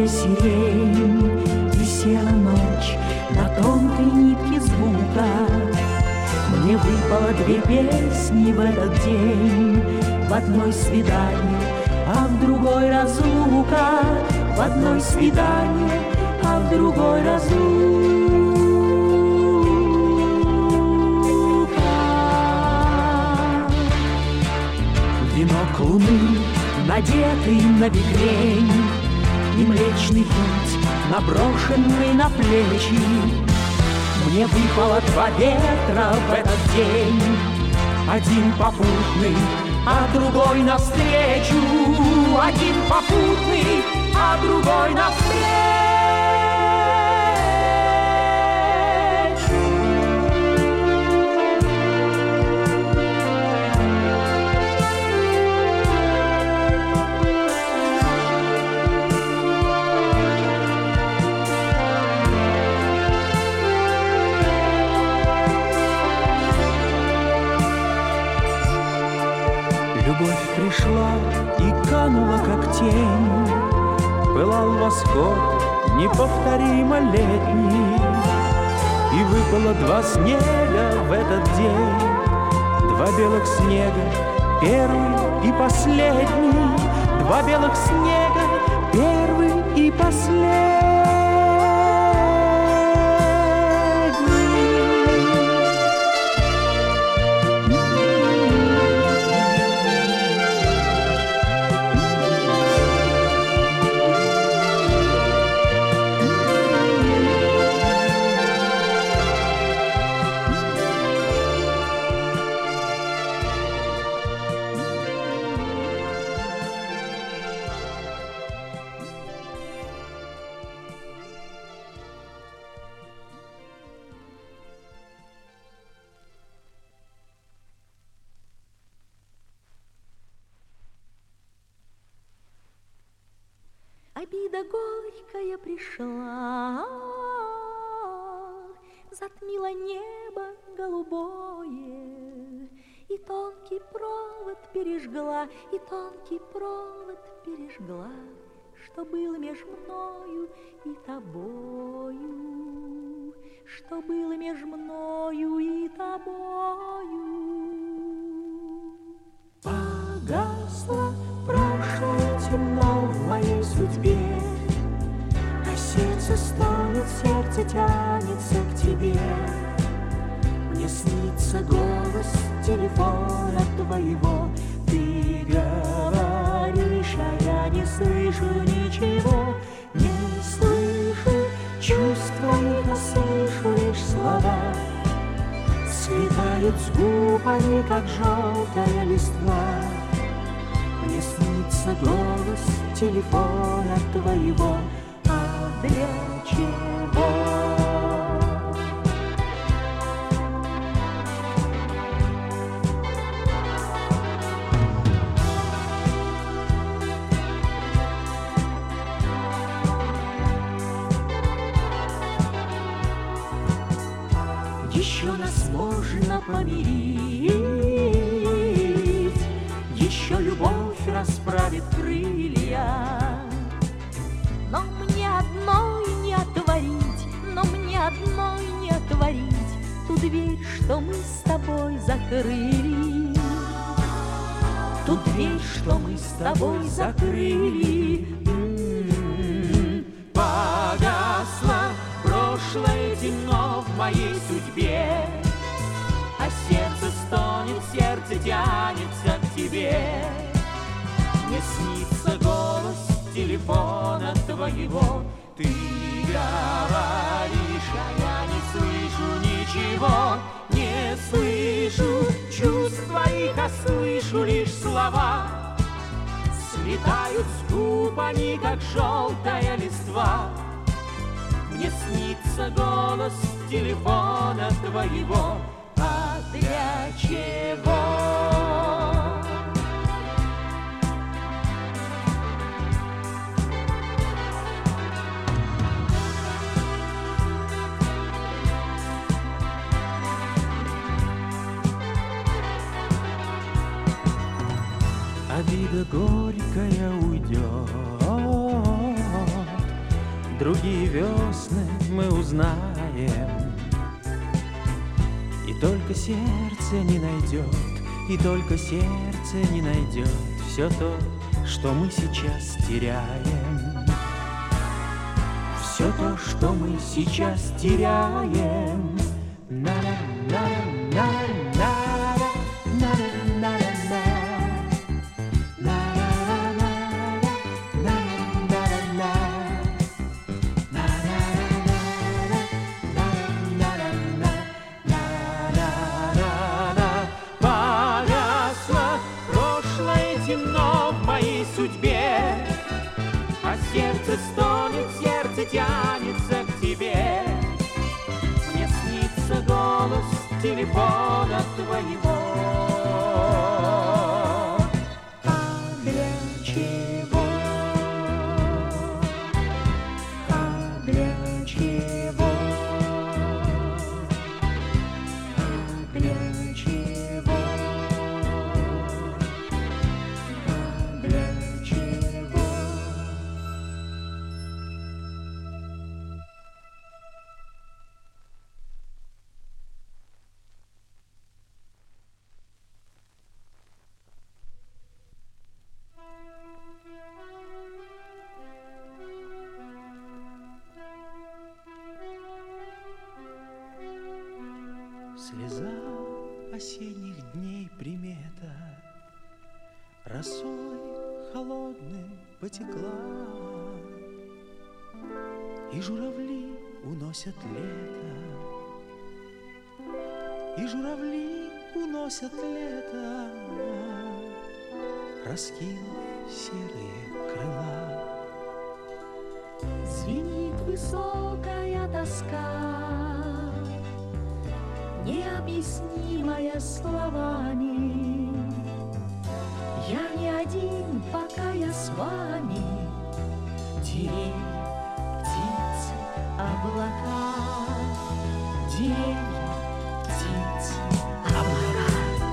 пение сирень, висела ночь на тонкой нитке звука. Мне выпало две песни в этот день, в одной свидание, а в другой разлука. В одной свидание, а в другой разлука. Венок луны, надетый на бекрень, и Млечный Путь, наброшенный на плечи. Мне выпало два ветра в этот день, один попутный, а другой навстречу. Один попутный, а другой навстречу. Любовь пришла и канула, как тень, пылал восход неповторимо летний, и выпало два снега в этот день, два белых снега, первый и последний. Два белых снега, первый и последний. Обида горькая пришла, затмила небо голубое, и тонкий провод пережгла, и тонкий провод пережгла, что было меж мною и тобою, что было меж мною и тобою. Погасло прошлое, темно в моей судьбе, а сердце стонет, сердце тянется к тебе. Мне снится голос телефона твоего, ты говоришь, а я не слышу ничего, не слышу чувств твоих, а слышу лишь слова. Слетают с губ они, как желтая листва. Мне снится голос телефона твоего, а для чего? Еще нас можно помирить, еще любовь расправит крылья. Но мне одной не отворить, но мне одной не отворить ту дверь, что мы с тобой закрыли. Ту дверь, что мы с тобой закрыли. Погасло прошлое, темно в моей судьбе, а сердце стонет, сердце тянется к тебе. Мне снится голос телефона твоего, ты говоришь, а я не слышу ничего, не слышу чувств твоих, а слышу лишь слова. Слетают с губ они, как желтая листва. Мне снится голос телефона твоего, а для чего? Обида горькая уйдет, другие весны мы узнаем. И только сердце не найдет, и только сердце не найдет все то, что мы сейчас теряем. Все то, что мы сейчас теряем. Сердце стонет, сердце тянется к тебе. Мне снится голос телефона твоего. А для чего? А для чего? А для чего? А для чего? Слеза осенних дней примета росой холодной потекла, и журавли уносят лето, и журавли уносят лето, раскинув серые крыла. Звенит высокая тоска, необъяснимая словами. Я не один, пока я с вами. Деревья, птицы, облака. Деревья, птицы, облака.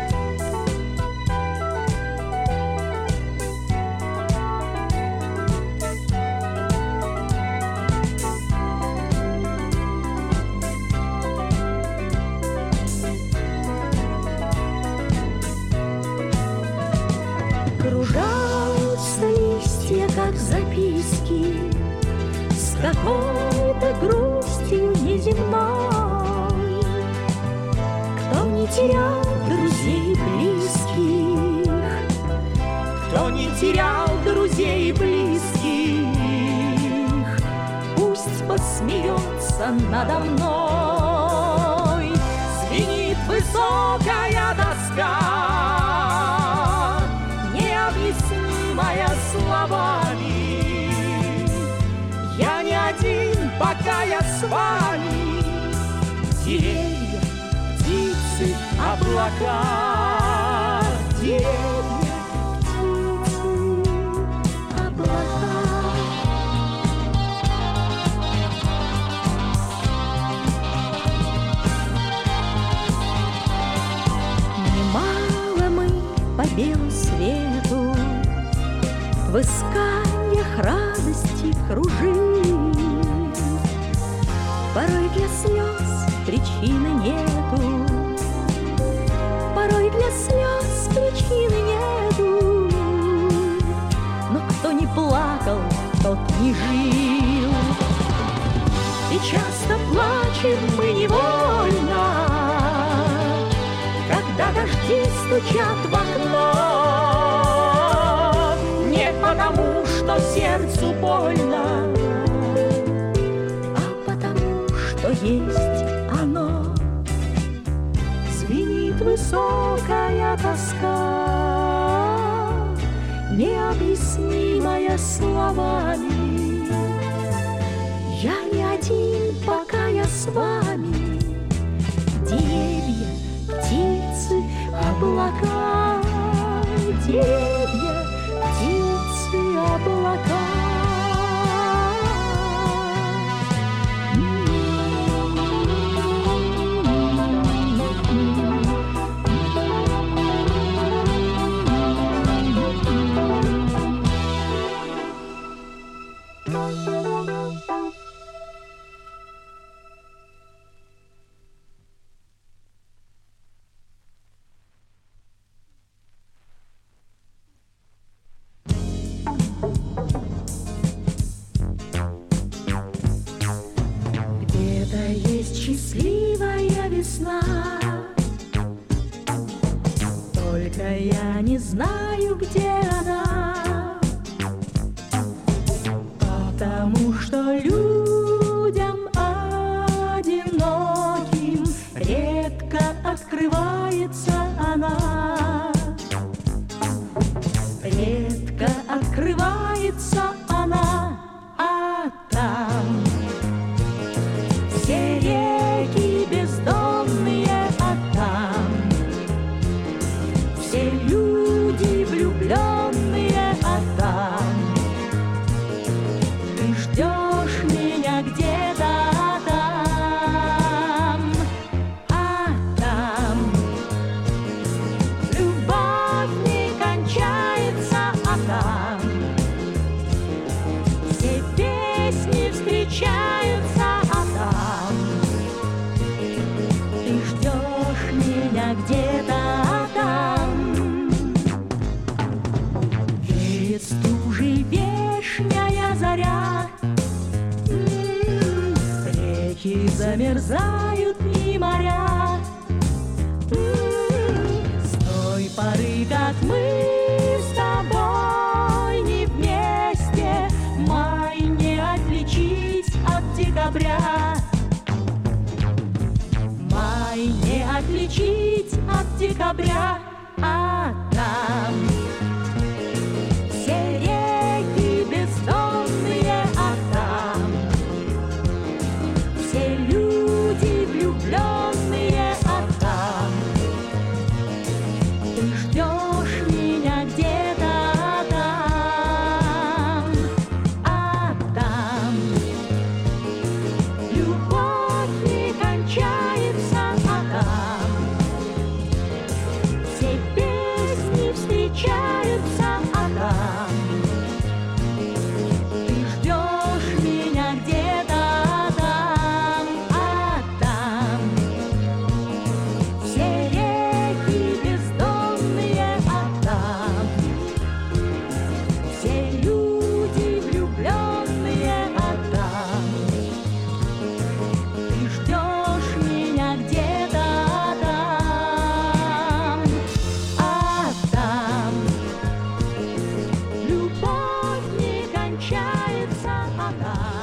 Кружатся листья, как записки, с какой-то грустью неземной. Кто не терял друзей близких, кто не терял друзей близких, пусть посмеется надо мной. Звенит высокая тоска, необъяснимая словами. Я не один, пока я с вами. Деревья, птицы, облака. Деревья, птицы, облака. Немало мы по белу свету в исканиях радости кружим. Порой для слез причины нету, порой для слез причины нету. Но кто не плакал, тот не жил. И часто плачем мы невольно, когда дожди стучат в окно. Не потому, что сердцу больно, а потому, что есть оно. Звенит высокая тоска, необъяснимая словами. Я не один, пока я с вами. Деревья, птицы, облака. Деревья, птицы, облака. весна. Только я не знаю, где она, потому что людям одиноким редко открывается она. Редко открывается она, а там все реки бездонные, а там все люди влюбленные, а там ты ждешь меня где-то, а там любовь не кончается, а там все песни встречаются, а там ты ждешь меня где-то, а там веет стужей вешняя заря. Реки замерзают и моря. С той поры, как мы с тобой не вместе, май не отличить от декабря. Май не отличить от декабря, а там все реки бездонные, а там все люди влюбленные, а там ты ждешь меня где-то, а там любовь не кончается, а там все песни встречаются, а там ты ждешь меня где-то, а там все реки бездонные, а там все люди влюбленные, а там ты ждешь меня где-то, а там любовь не кончается, а там